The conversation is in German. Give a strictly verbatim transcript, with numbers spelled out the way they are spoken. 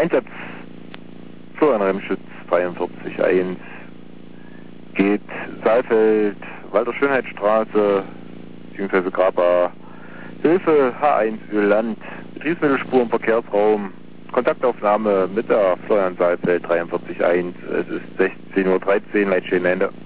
Einsatz Florian Remschütz, dreiundvierzig eins, geht Saalfeld, Walter-Schönheitsstraße, beziehungsweise Graba, Hilfe, H eins Öland, Betriebsmittelspur im Verkehrsraum, Kontaktaufnahme mit der Florian Saalfeld, dreiundvierzig eins, es ist sechzehn Uhr dreizehn, Leitstehen Ende.